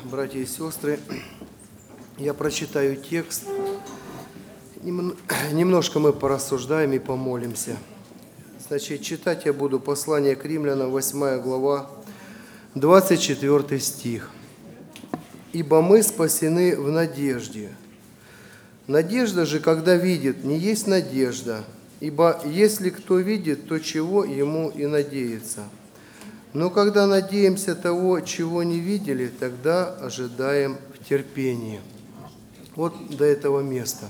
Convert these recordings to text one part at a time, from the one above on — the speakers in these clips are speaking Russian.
братья и сестры, я прочитаю текст. Немножко мы порассуждаем и помолимся. Значит, читать я буду послание к Римлянам, 8 глава, 24 стих. «Ибо мы спасены в надежде. Надежда же, когда видит, не есть надежда, ибо если кто видит, то чего ему и надеется. Но когда надеемся того, чего не видели, тогда ожидаем в терпении». Вот до этого места.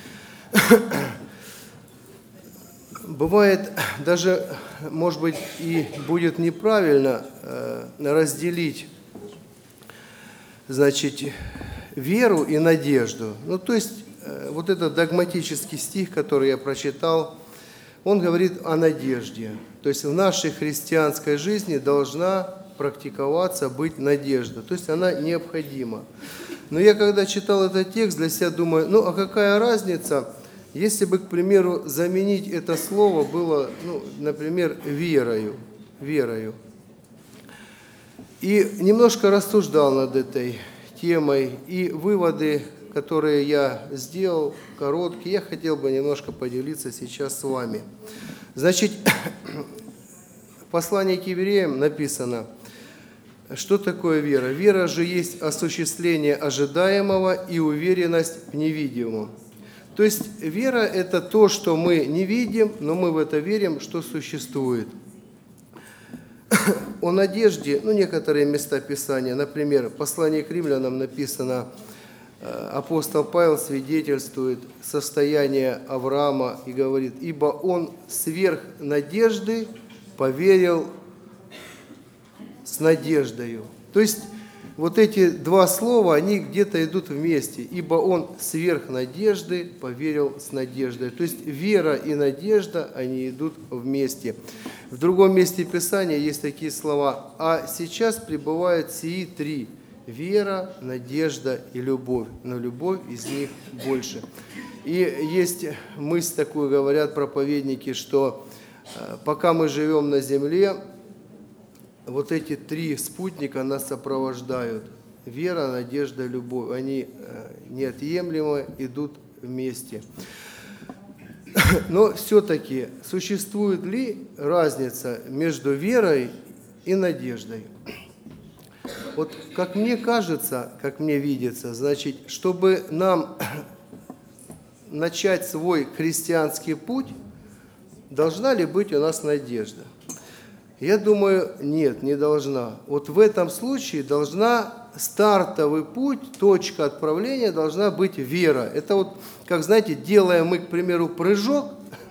Бывает, даже, может быть, и будет неправильно разделить, значит, веру и надежду. Ну, то есть, вот этот догматический стих, который я прочитал, он говорит о надежде. То есть в нашей христианской жизни должна практиковаться быть надежда. То есть она необходима. Но я когда читал этот текст, для себя думаю, ну а какая разница, если бы, к примеру, заменить это слово было, ну, например, верою. И немножко рассуждал над этой темой, и выводы, которые я сделал, короткие, я хотел бы немножко поделиться сейчас с вами. Значит, в послании к евреям написано, что такое вера? Вера же есть осуществление ожидаемого и уверенность в невидимом. То есть вера – это то, что мы не видим, но мы в это верим, что существует. О надежде, ну, некоторые места Писания, например, в послании к Римлянам написано, апостол Павел свидетельствует состояние Авраама и говорит, ибо он сверх надежды поверил с надеждою. То есть вот эти два слова, они где-то идут вместе. Ибо он сверх надежды поверил с надеждой. То есть вера и надежда, они идут вместе. В другом месте Писания есть такие слова. А сейчас пребывают сии три. Вера, надежда и любовь. Но любовь из них больше. И есть мысль такую, говорят проповедники, что пока мы живем на земле, вот эти три спутника нас сопровождают. Вера, надежда, любовь. Они неотъемлемо идут вместе. Но все-таки существует ли разница между верой и надеждой? Вот как мне кажется, как мне видится, значит, чтобы нам начать свой христианский путь, должна ли быть у нас надежда? Я думаю, нет, не должна. Вот в этом случае должна стартовый путь, точка отправления должна быть вера. Это вот, как знаете, делаем мы, к примеру, прыжок,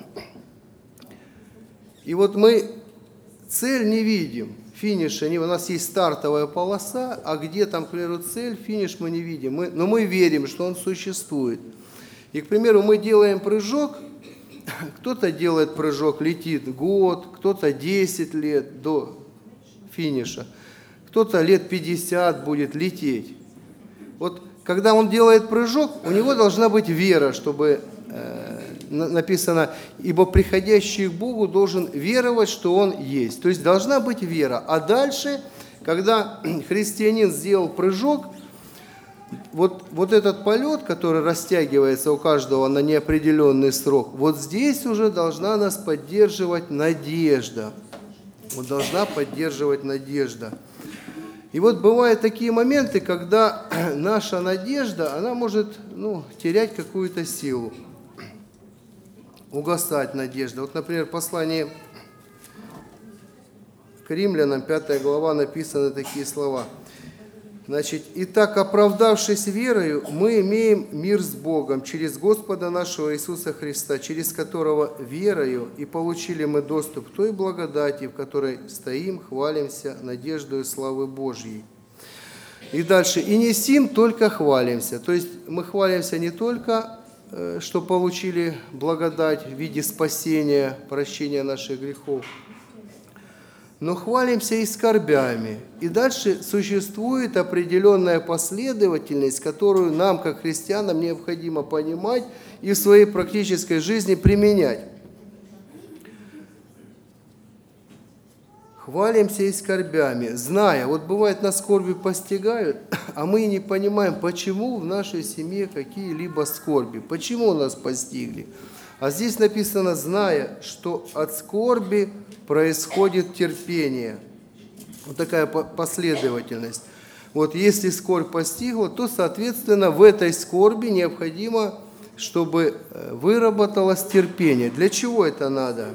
и вот мы цель не видим, финиша, у нас есть стартовая полоса, а где там, к примеру, цель, финиш мы не видим. Но мы верим, что он существует. И, к примеру, мы делаем прыжок, кто-то делает прыжок, летит год, кто-то 10 лет до финиша, кто-то лет 50 будет лететь. Вот когда он делает прыжок, у него должна быть вера, чтобы написано, ибо приходящий к Богу должен веровать, что Он есть. То есть должна быть вера. А дальше, когда христианин сделал прыжок, вот этот полет, который растягивается у каждого на неопределенный срок, вот здесь уже должна нас поддерживать надежда. Вот должна поддерживать надежда. И вот бывают такие моменты, когда наша надежда, она может терять какую-то силу, угасать надежда. Вот, например, в послании к Римлянам, 5 глава, написаны такие слова. Значит, «Итак, оправдавшись верою, мы имеем мир с Богом через Господа нашего Иисуса Христа, через которого верою и получили мы доступ к той благодати, в которой стоим, хвалимся надеждою славы Божьей». И дальше, «И не сим только хвалимся». То есть мы хвалимся не только, что получили благодать в виде спасения, прощения наших грехов, но хвалимся и скорбями. И дальше существует определенная последовательность, которую нам, как христианам, необходимо понимать и в своей практической жизни применять. хвалимся и скорбями, зная, вот бывает нас скорби постигают, а мы не понимаем, почему в нашей семье какие-либо скорби, почему нас постигли. А здесь написано, зная, что от скорби происходит терпение. Вот такая последовательность. Вот если скорбь постигла, то, соответственно, в этой скорби необходимо, чтобы выработалось терпение. Для чего это надо?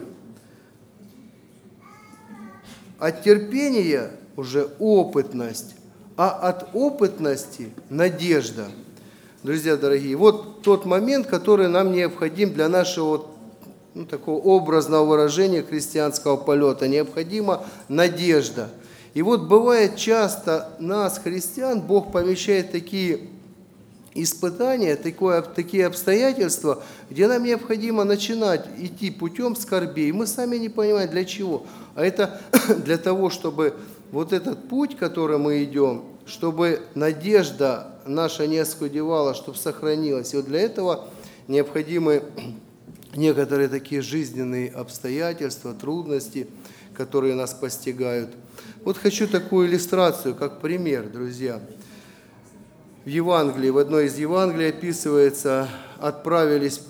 От терпения уже опытность, а от опытности надежда. Друзья дорогие, вот тот момент, который нам необходим для нашего такого образного выражения христианского полета. Необходима надежда. И вот бывает часто нас, христиан, Бог помещает такие испытания, такие обстоятельства, где нам необходимо начинать идти путем скорбей. Мы сами не понимаем, для чего. А это для того, чтобы вот этот путь, который мы идем, чтобы надежда наша не оскудевала, чтобы сохранилась. И вот для этого необходимы некоторые такие жизненные обстоятельства, трудности, которые нас постигают. Вот хочу такую иллюстрацию, как пример, друзья. В Евангелии, в одной из Евангелий описывается, отправились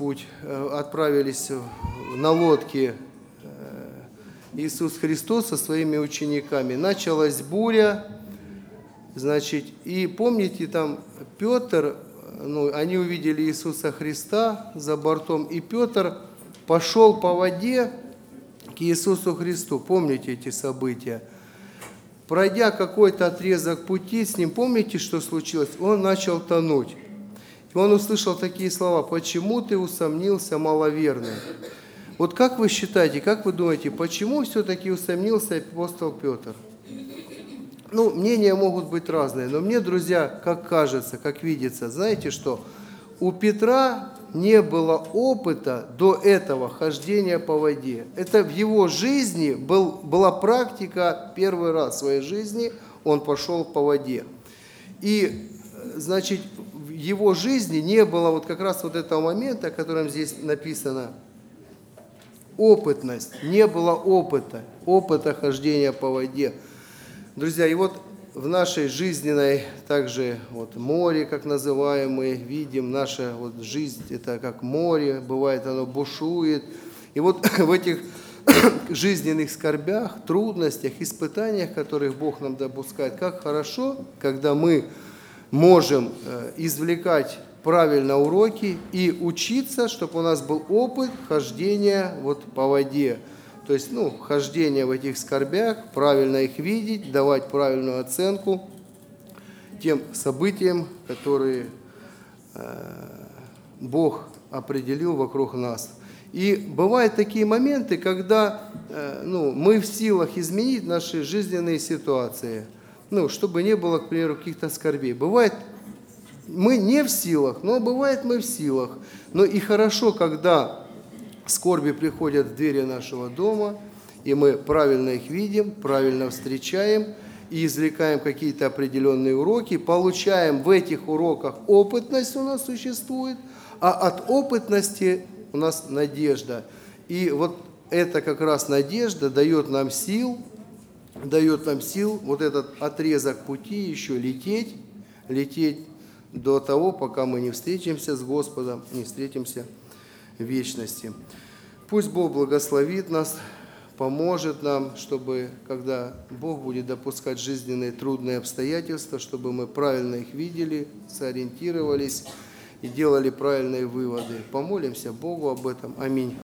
на лодке Иисус Христос со своими учениками. Началась буря, значит, и помните, там Петр, они увидели Иисуса Христа за бортом, и Петр пошел по воде к Иисусу Христу. Помните эти события? Пройдя какой-то отрезок пути с ним, помните, что случилось? Он начал тонуть. И он услышал такие слова: «Почему ты усомнился, маловерный?» Вот как вы считаете, как вы думаете, почему все-таки усомнился апостол Петр? Мнения могут быть разные, но мне, друзья, как кажется, как видится, знаете что? У Петра не было опыта до этого хождения по воде. Это в его жизни была практика, первый раз в своей жизни он пошел по воде. И, значит, в его жизни не было вот как раз вот этого момента, о котором здесь написано, опытность, не было опыта хождения по воде. Друзья, и вот в нашей жизненной также море, как называем мы, видим, наша жизнь это как море, бывает оно бушует. И вот в этих жизненных скорбях, трудностях, испытаниях, которых Бог нам допускает, как хорошо, когда мы можем извлекать правильно уроки и учиться, чтобы у нас был опыт хождения по воде. То есть, хождение в этих скорбях, правильно их видеть, давать правильную оценку тем событиям, которые Бог определил вокруг нас. И бывают такие моменты, когда мы в силах изменить наши жизненные ситуации, чтобы не было, к примеру, каких-то скорбей. Бывает, мы не в силах, но бывает, мы в силах. Но и хорошо, когда скорби приходят в двери нашего дома, и мы правильно их видим, правильно встречаем и извлекаем какие-то определенные уроки, получаем в этих уроках опытность у нас существует, а от опытности у нас надежда. И вот эта как раз надежда дает нам сил вот этот отрезок пути еще лететь до того, пока мы не встретимся с Господом, не встретимся в вечности. Пусть Бог благословит нас, поможет нам, чтобы, когда Бог будет допускать жизненные трудные обстоятельства, чтобы мы правильно их видели, сориентировались и делали правильные выводы. Помолимся Богу об этом. Аминь.